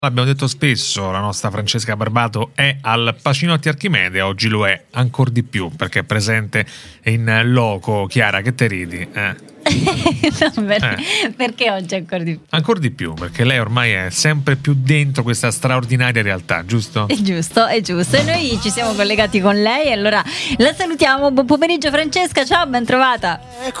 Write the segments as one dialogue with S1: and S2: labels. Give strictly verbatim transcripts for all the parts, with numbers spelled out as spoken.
S1: L'abbiamo detto spesso, la nostra Francesca Barbato è al Pacinotti Archimede, oggi lo è ancora di più perché è presente in loco. Chiara, che te ridi? Eh.
S2: No, per,
S1: eh.
S2: Perché oggi ancora di più?
S1: Ancora di più, perché lei ormai è sempre più dentro questa straordinaria realtà, giusto?
S2: È giusto, è giusto. E noi ci siamo collegati con lei, allora la salutiamo. Buon pomeriggio Francesca, ciao, ben trovata.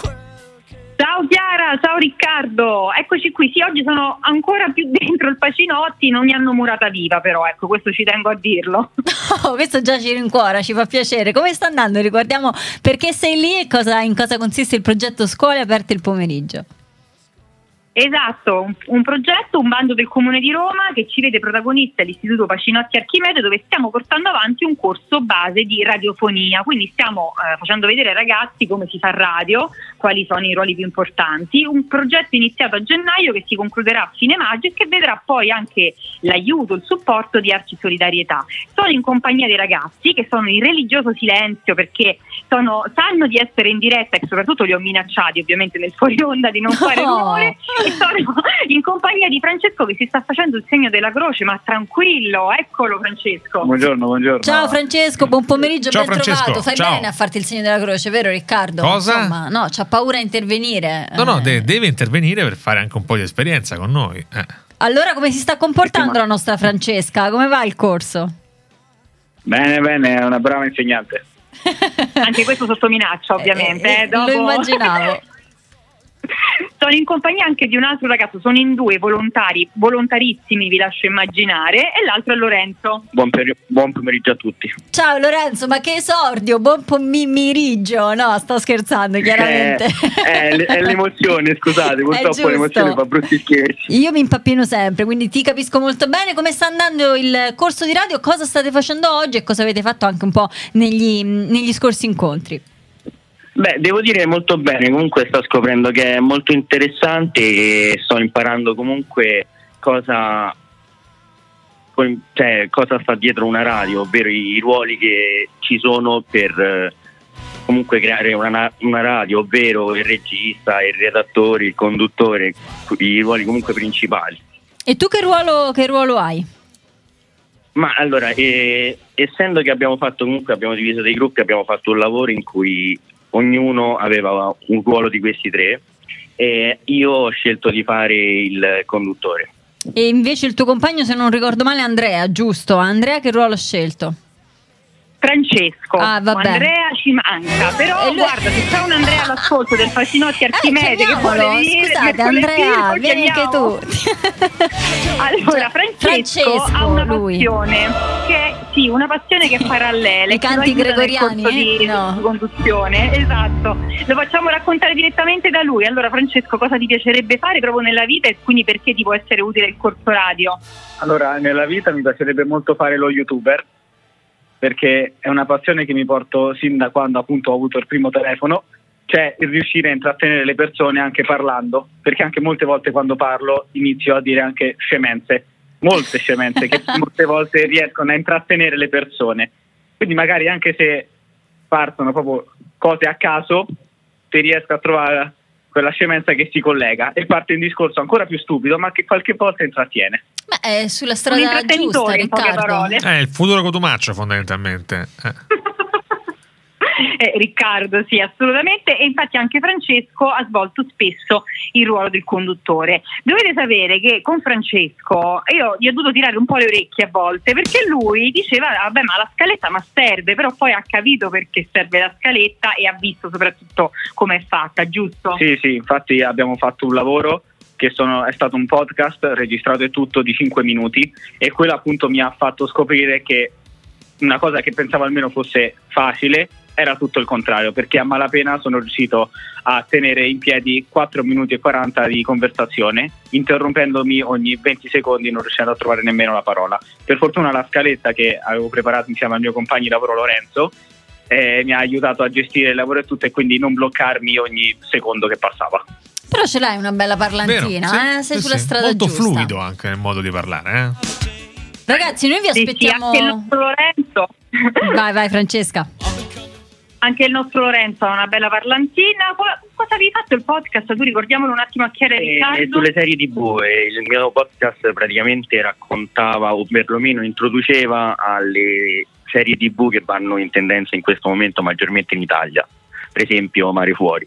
S3: Ciao Chiara, ciao Riccardo, eccoci qui. Sì, oggi sono ancora più dentro il Pacinotti, non mi hanno murata viva, però ecco, questo ci tengo a dirlo.
S2: Oh, questo già ci rincuora, ci fa piacere. Come sta andando? Ricordiamo perché sei lì e cosa, in cosa consiste il progetto Scuole Aperte il Pomeriggio.
S3: Esatto, un, un progetto, un bando del Comune di Roma che ci vede protagonista l'Istituto Pacinotti Archimede, dove stiamo portando avanti un corso base di radiofonia, quindi stiamo eh, facendo vedere ai ragazzi come si fa radio, quali sono i ruoli più importanti, un progetto iniziato a gennaio che si concluderà a fine maggio e che vedrà poi anche l'aiuto, il supporto di Arci Solidarietà. Sono in compagnia dei ragazzi che sono in religioso silenzio perché sono, sanno di essere in diretta e soprattutto li ho minacciati ovviamente nel fuori onda di non fare rumore. E sono in compagnia di Francesco che si sta facendo il segno della croce, ma tranquillo, eccolo Francesco.
S4: Buongiorno, buongiorno.
S2: Ciao Francesco, buon pomeriggio,
S1: Ciao,
S2: ben
S1: Francesco.
S2: trovato. Fai
S1: Ciao.
S2: bene a farti il segno della croce, vero Riccardo?
S1: Cosa?
S2: Insomma, no, c'ha paura a intervenire.
S1: No, no,
S2: Eh.
S1: de- deve intervenire per fare anche un po' di esperienza con noi. Eh.
S2: Allora come si sta comportando la nostra Francesca? Come va il corso?
S4: Bene, bene, è una brava insegnante.
S3: Anche questo sotto minaccia ovviamente.
S2: Eh,
S3: eh, dopo...
S2: Lo immaginavo.
S3: Sono in compagnia anche di un altro ragazzo, sono in due volontari, volontarissimi vi lascio immaginare, e l'altro è Lorenzo.
S4: Buon, peri- buon pomeriggio a tutti.
S2: Ciao Lorenzo, ma che esordio, buon pomeriggio. No, sto scherzando chiaramente.
S4: Eh, è, è l'emozione, scusate, purtroppo
S2: giusto.
S4: l'emozione fa brutti scherzi.
S2: Io mi impappino sempre, quindi ti capisco molto bene. Come sta andando il corso di radio? Cosa state facendo oggi e cosa avete fatto anche un po' negli, negli scorsi incontri?
S4: Beh, devo dire molto bene, comunque sto scoprendo che è molto interessante e sto imparando comunque cosa, cioè, cosa sta dietro una radio, ovvero i ruoli che ci sono per eh, comunque creare una, una radio, ovvero il regista, il redattore, il conduttore, i ruoli comunque principali.
S2: E tu che ruolo, che ruolo hai?
S4: Ma allora, eh, essendo che abbiamo fatto comunque, abbiamo diviso dei gruppi, abbiamo fatto un lavoro in cui ognuno aveva un ruolo di questi tre e io ho scelto di fare il conduttore.
S2: E invece il tuo compagno, se non ricordo male, è Andrea, giusto? Andrea che ruolo ha scelto?
S3: Francesco.
S2: Ah, vabbè.
S3: Andrea ci manca, però
S2: lui...
S3: guarda, se c'è un Andrea all'ascolto del Pacinotti Archimede
S2: eh,
S3: che vuole venire,
S2: scusate Andrea, vieni anche tu.
S3: Allora Francesco,
S2: Francesco,
S3: ha una
S2: lui.
S3: passione che è, sì, una passione che è parallela,
S2: I canti gregoriani,
S3: di,
S2: eh? No.
S3: di conduzione, esatto. Lo facciamo raccontare direttamente da lui. Allora Francesco, cosa ti piacerebbe fare proprio nella vita e quindi perché ti può essere utile il corso radio?
S5: Allora, nella vita mi piacerebbe molto fare lo youtuber, perché è una passione che mi porto sin da quando appunto ho avuto il primo telefono, cioè il riuscire a intrattenere le persone anche parlando, perché anche molte volte quando parlo inizio a dire anche scemenze, molte scemenze che molte volte riescono a intrattenere le persone, quindi magari anche se partono proprio cose a caso, ti riesco a trovare quella scemenza che si collega e parte un discorso ancora più stupido ma che qualche volta intrattiene.
S2: Ma è sulla strada giusta,
S3: in poche
S2: Riccardo.
S3: parole.
S1: È il futuro Cotumaccio fondamentalmente. Eh.
S3: Eh, Riccardo, sì, assolutamente, e infatti anche Francesco ha svolto spesso il ruolo del conduttore. Dovete sapere che con Francesco io gli ho dovuto tirare un po' le orecchie a volte, perché lui diceva vabbè, ma la scaletta ma serve, però poi ha capito perché serve la scaletta e ha visto soprattutto come è fatta, giusto?
S5: Sì, sì, infatti abbiamo fatto un lavoro che sono, è stato un podcast registrato e tutto di cinque minuti e quello appunto mi ha fatto scoprire che una cosa che pensavo almeno fosse facile era tutto il contrario, perché a malapena sono riuscito a tenere in piedi quattro minuti e quaranta di conversazione, interrompendomi ogni venti secondi, non riuscendo a trovare nemmeno la parola. Per fortuna la scaletta che avevo preparato insieme al mio compagno di lavoro Lorenzo eh, mi ha aiutato a gestire il lavoro e tutto, e quindi non bloccarmi ogni secondo che passava.
S2: Però ce l'hai una bella parlantina,
S1: Vero, sì,
S2: eh? Sei
S1: sì,
S2: sulla
S1: sì.
S2: strada
S1: molto
S2: giusta.
S1: fluido anche nel modo di parlare, eh?
S2: Ragazzi, noi vi
S3: Sì, sì,
S2: aspettiamo.
S3: anche il nostro Lorenzo.
S2: Vai, vai Francesca.
S3: anche il nostro Lorenzo ha una bella parlantina. Cosa avevi fatto il podcast? Tu ricordiamolo un attimo a Chiara e Riccardo.
S4: Eh, sulle serie tivù, eh, il mio podcast praticamente raccontava o perlomeno introduceva alle serie tivù che vanno in tendenza in questo momento maggiormente in Italia, per esempio Mare Fuori.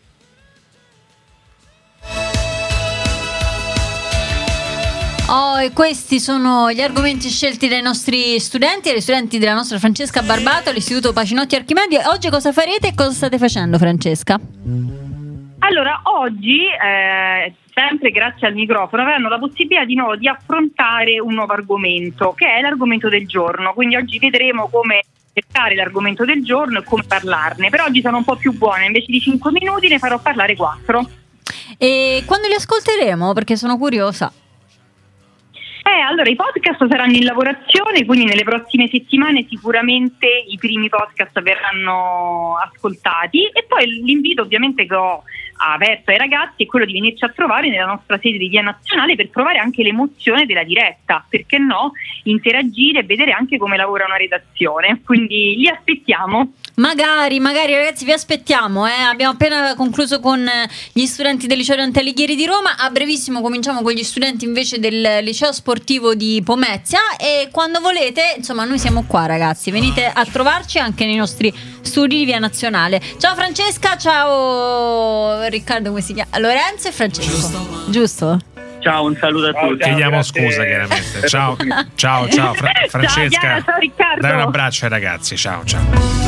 S2: Oh, e questi sono gli argomenti scelti dai nostri studenti e dai studenti della nostra Francesca Barbato all'Istituto Pacinotti Archimedi. Oggi cosa farete e cosa state facendo, Francesca?
S3: Allora, oggi, eh, sempre grazie al microfono, avranno la possibilità di nuovo di affrontare un nuovo argomento, che è l'argomento del giorno. Quindi oggi vedremo come cercare l'argomento del giorno e come parlarne. Per oggi sono un po' più buona, invece di cinque minuti ne farò parlare quattro.
S2: E quando li ascolteremo? Perché sono curiosa.
S3: Eh, allora, i podcast saranno in lavorazione, quindi nelle prossime settimane sicuramente i primi podcast verranno ascoltati, e poi l'invito ovviamente che ho aperto ai ragazzi è quello di venirci a trovare nella nostra sede di Via Nazionale per provare anche l'emozione della diretta, perché no, interagire e vedere anche come lavora una redazione, quindi li aspettiamo.
S2: Magari, magari ragazzi, vi aspettiamo, eh. Abbiamo appena concluso con gli studenti del liceo Dante Alighieri di Roma. A brevissimo cominciamo con gli studenti invece del liceo sportivo di Pomezia, e quando volete, insomma, noi siamo qua, ragazzi, venite a trovarci anche nei nostri studi di Via Nazionale. Ciao Francesca, ciao Riccardo, come si chiama? Lorenzo e Francesco, giusto?
S5: Ciao, un saluto a
S4: Ciao,
S5: tutti.
S1: Chiediamo scusa chiaramente. Ciao, ciao, ciao, Fra- Francesca.
S3: Ciao, Chiara, ciao Riccardo.
S1: Dai un abbraccio ai ragazzi. Ciao, ciao.